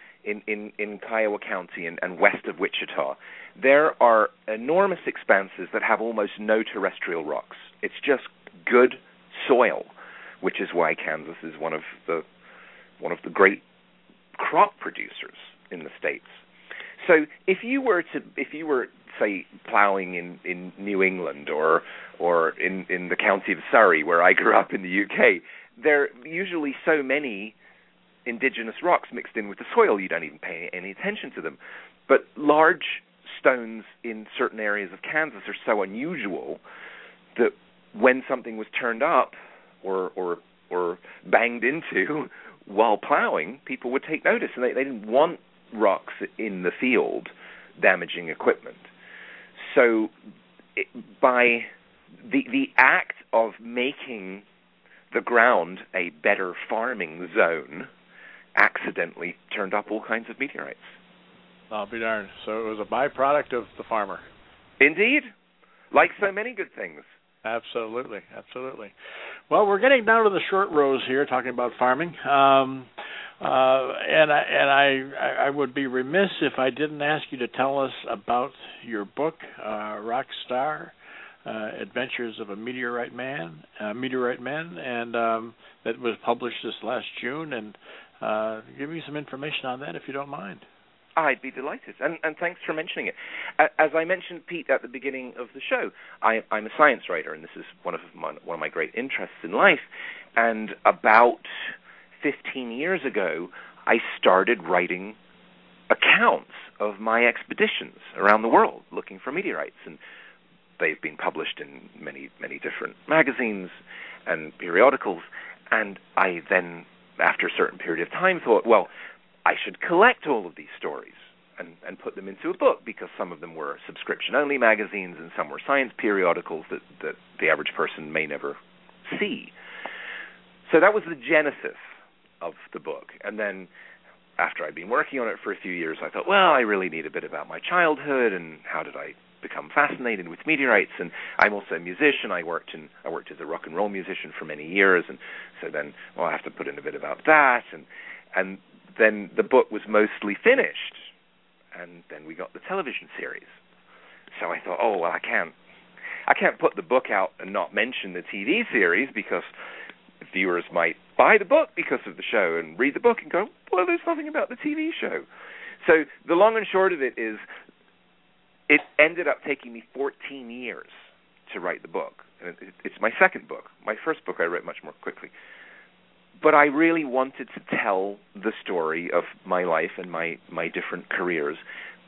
in Kiowa County and west of Wichita, there are enormous expanses that have almost no terrestrial rocks. It's just good soil, which is why Kansas is one of the great crop producers in the States. So if you were say plowing in New England or in the county of Surrey, where I grew up in the UK, there are usually so many indigenous rocks mixed in with the soil, you don't even pay any attention to them. But large stones in certain areas of Kansas are so unusual that when something was turned up or banged into while plowing, people would take notice, and they didn't want rocks in the field damaging equipment. So by the act of making the ground a better farming zone accidentally turned up all kinds of meteorites. I'll be darned. So it was a byproduct of the farmer. Indeed. Like so many good things. Absolutely. Well, we're getting down to the short rows here, talking about farming. And I would be remiss if I didn't ask you to tell us about your book, Rockstar, Adventures of a Meteorite Man, and that was published this last June. And give me some information on that, if you don't mind. I'd be delighted, and thanks for mentioning it. As I mentioned, Pete, at the beginning of the show, I'm a science writer, and this is one of my great interests in life. And about 15 years ago, I started writing accounts of my expeditions around the world looking for meteorites, and they've been published in many, many different magazines and periodicals. And I then, after a certain period of time, thought, well, I should collect all of these stories and put them into a book, because some of them were subscription-only magazines and some were science periodicals that the average person may never see. So that was the genesis of the book. And then after I'd been working on it for a few years, I thought, well, I really need a bit about my childhood and how did I become fascinated with meteorites. And I'm also a musician. I worked as a rock and roll musician for many years, and so then, well, I have to put in a bit about that. And then the book was mostly finished, and then we got the television series. So I thought, oh, well, I can't put the book out and not mention the TV series, because viewers might buy the book because of the show and read the book and go, well, there's nothing about the TV show. So the long and short of it is, it ended up taking me 14 years to write the book. And it's my second book. My first book I wrote much more quickly. But I really wanted to tell the story of my life and my different careers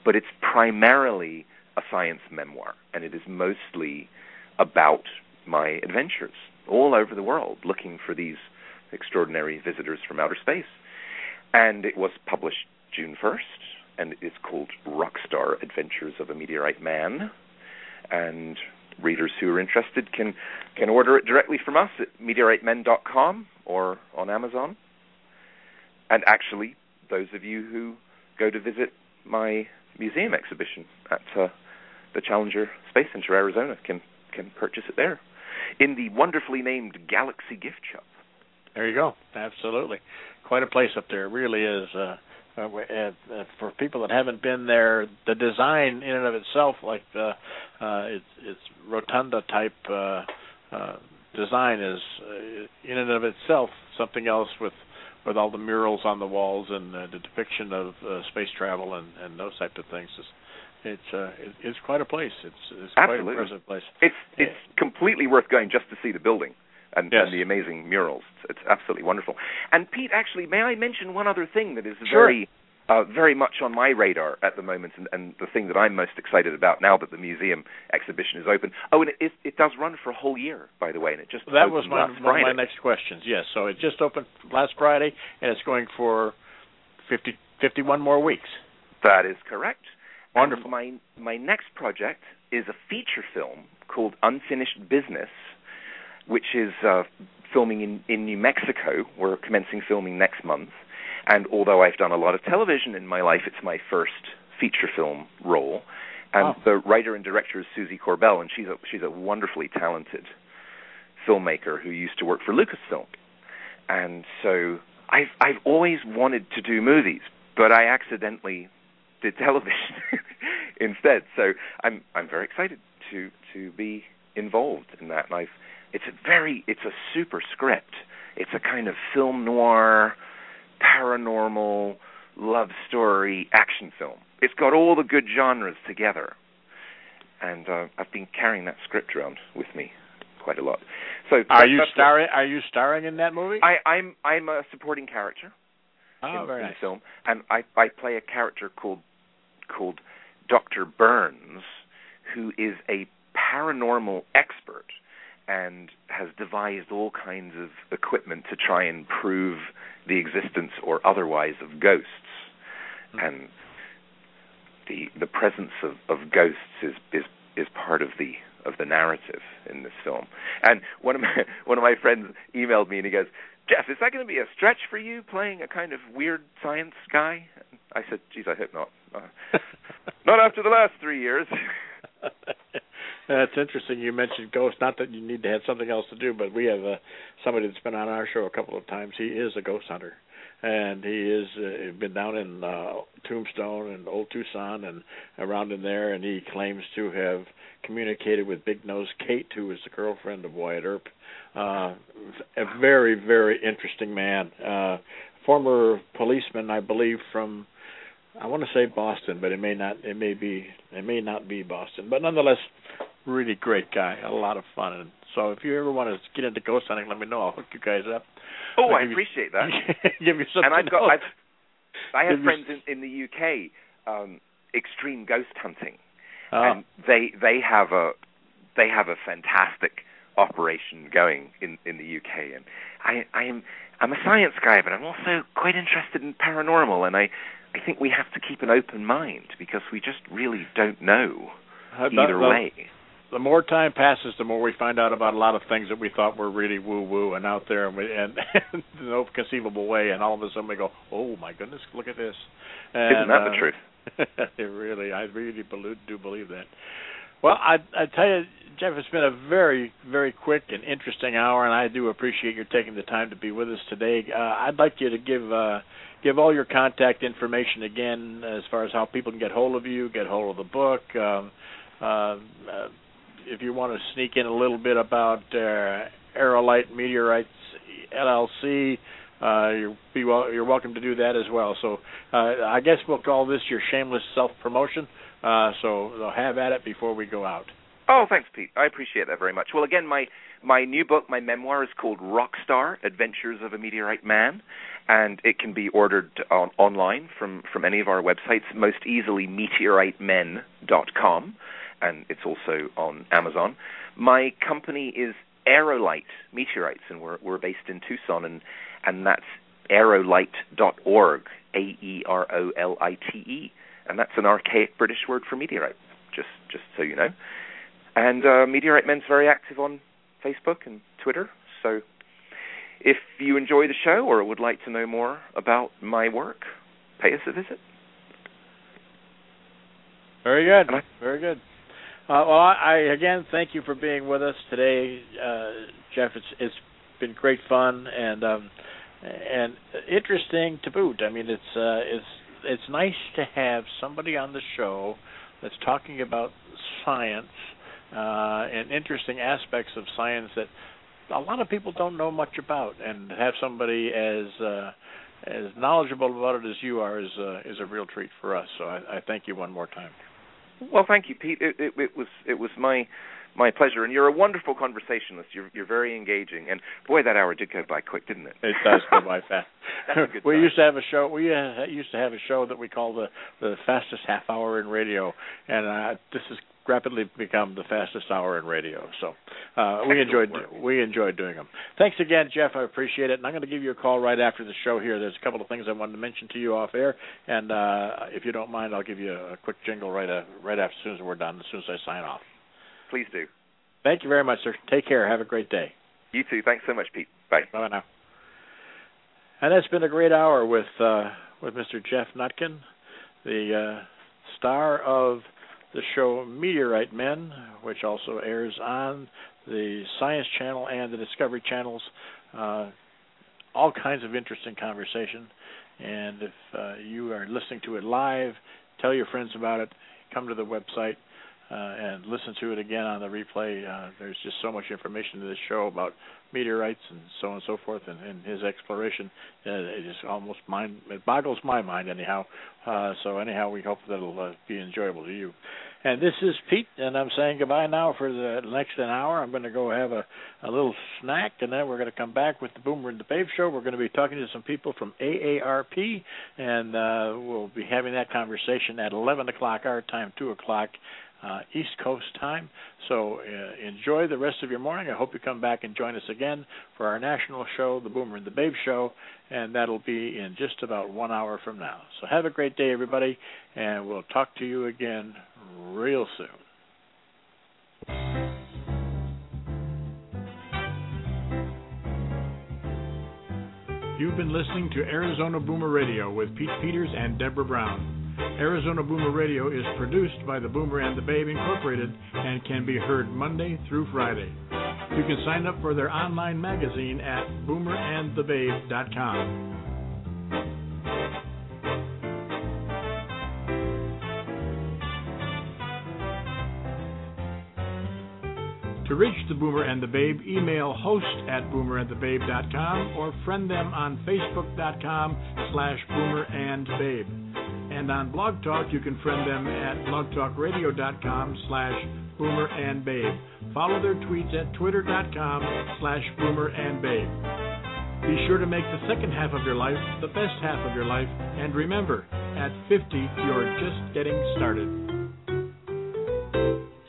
but it's primarily a science memoir, and it is mostly about my adventures all over the world looking for these extraordinary visitors from outer space. And it was published June 1st, and it's called Rockstar Adventures of a Meteorite Man. And readers who are interested can order it directly from us at meteoritemen.com or on Amazon. And actually, those of you who go to visit my museum exhibition at the Challenger Space Center, Arizona, can purchase it there in the wonderfully named Galaxy Gift Shop. There you go. Absolutely. Quite a place up there. It really is. For people that haven't been there, the design in and of itself, like it's rotunda type design, is in and of itself something else with all the murals on the walls and the depiction of space travel and those types of things. It's quite a place. It's quite an impressive place. It's completely worth going just to see the building and the amazing murals. It's absolutely wonderful. And Pete, actually, may I mention one other thing that is very much on my radar at the moment, and the thing that I'm most excited about now that the museum exhibition is open. Oh, and it does run for a whole year, by the way, and it just that was one of my next questions. Yes, so it just opened last Friday, and it's going for 51 more weeks. That is correct. Wonderful. And my next project is a feature film called Unfinished Business, which is filming in New Mexico. We're commencing filming next month. And although I've done a lot of television in my life, it's my first feature film role. And the writer and director is Susie Corbell, and she's a wonderfully talented filmmaker who used to work for Lucasfilm. And so I've always wanted to do movies, but I accidentally did television instead. So I'm very excited to be involved in that. And it's a super script. It's a kind of film noir, paranormal, love story, action film. It's got all the good genres together. And I've been carrying that script around with me quite a lot. So Are you starring in that movie? I'm a supporting character in very the nice. film, and I play a character called Dr. Burns, who is a paranormal expert and has devised all kinds of equipment to try and prove the existence or otherwise of ghosts. Mm-hmm. And the presence of ghosts is part of the narrative in this film. And one of my friends emailed me and he goes, "Jeff, is that going to be a stretch for you, playing a kind of weird science guy?" I said, "Geez, I hope not. Not after the last 3 years." That's interesting. You mentioned ghosts. Not that you need to have something else to do, but we have somebody that's been on our show a couple of times. He is a ghost hunter, and he is been down in Tombstone and Old Tucson and around in there, and he claims to have communicated with Big Nose Kate, who is the girlfriend of Wyatt Earp. A very, very interesting man. Former policeman, I believe, from, I want to say Boston, but it may not be Boston. But nonetheless, really great guy. A lot of fun. And so if you ever want to get into ghost hunting, let me know. I'll hook you guys up. Oh, I appreciate that. Give you something. And I have friends in the UK, extreme ghost hunting, and they have a fantastic operation going in the UK. And I'm a science guy, but I'm also quite interested in paranormal, and I think we have to keep an open mind because we just really don't know either way. The more time passes, the more we find out about a lot of things that we thought were really woo-woo and out there and no conceivable way, and all of a sudden we go, "Oh my goodness, look at this!" And, isn't that the truth? I really do believe that. Well, I tell you, Jeff, it's been a very, very quick and interesting hour, and I do appreciate your taking the time to be with us today. I'd like you to give all your contact information again, as far as how people can get hold of you, get hold of the book. If you want to sneak in a little bit about Aerolite Meteorites LLC, you're welcome to do that as well. So I guess we'll call this your shameless self-promotion. So have at it before we go out. Oh, thanks, Pete. I appreciate that very much. Well, again, my My new book, my memoir, is called Rockstar: Adventures of a Meteorite Man, and it can be ordered online from any of our websites, most easily meteoritemen.com, and it's also on Amazon. My company is Aerolite Meteorites, and we're based in Tucson, and that's aerolite.org, AEROLITE, and that's an archaic British word for meteorite, just so you know. And Meteorite Men's very active on Facebook and Twitter, so if you enjoy the show or would like to know more about my work, pay us a visit. Very good. Very good. Well, I again thank you for being with us today, Jeff. It's been great fun and interesting to boot. I mean, it's nice to have somebody on the show that's talking about science and interesting aspects of science that a lot of people don't know much about, and have somebody as knowledgeable about it as you are is a real treat for us. So I thank you one more time. Well, thank you, Pete. It was my pleasure, and you're a wonderful conversationalist. You're very engaging, and boy, that hour did go by quick, didn't it? It does go by fast. That's a good we sign. used to have a show. We used to have a show that we called the fastest half hour in radio, and this has rapidly become the fastest hour in radio. So we enjoyed doing them. Thanks again, Jeff. I appreciate it. And I'm going to give you a call right after the show here. There's a couple of things I wanted to mention to you off air, and if you don't mind, I'll give you a quick jingle right after, as soon as we're done, as soon as I sign off. Please do. Thank you very much, sir. Take care. Have a great day. You too. Thanks so much, Pete. Bye. Bye now. And that's been a great hour with Mr. Jeff Nutkin, the star of the show Meteorite Men, which also airs on the Science Channel and the Discovery Channels. All kinds of interesting conversation. And if you are listening to it live, tell your friends about it. Come to the website and listen to it again on the replay. There's just so much information in this show about meteorites and so on and so forth, and his exploration. It just almost it boggles my mind anyhow. So anyhow, we hope that it'll be enjoyable to you. And this is Pete, and I'm saying goodbye now for the next an hour. I'm going to go have a little snack, and then we're going to come back with the Boomer and the Babe Show. We're going to be talking to some people from AARP, and we'll be having that conversation at 11 o'clock our time, 2 o'clock East Coast time. So enjoy the rest of your morning. I hope you come back and join us again for our national show, the Boomer and the Babe Show, and that'll be in just about 1 hour from now. So have a great day, everybody, and we'll talk to you again real soon. You've been listening to Arizona Boomer Radio with Pete Peters and Deborah Brown. Arizona Boomer Radio is produced by the Boomer and the Babe Incorporated and can be heard Monday through Friday. You can sign up for their online magazine at boomerandthebabe.com. To reach the Boomer and the Babe, email host@boomerandthebabe.com or friend them on facebook.com/boomerandbabe. And on Blog Talk, you can friend them at blogtalkradio.com/boomerandbabe. Follow their tweets at twitter.com/boomerandbabe. Be sure to make the second half of your life the best half of your life. And remember, at 50, you're just getting started.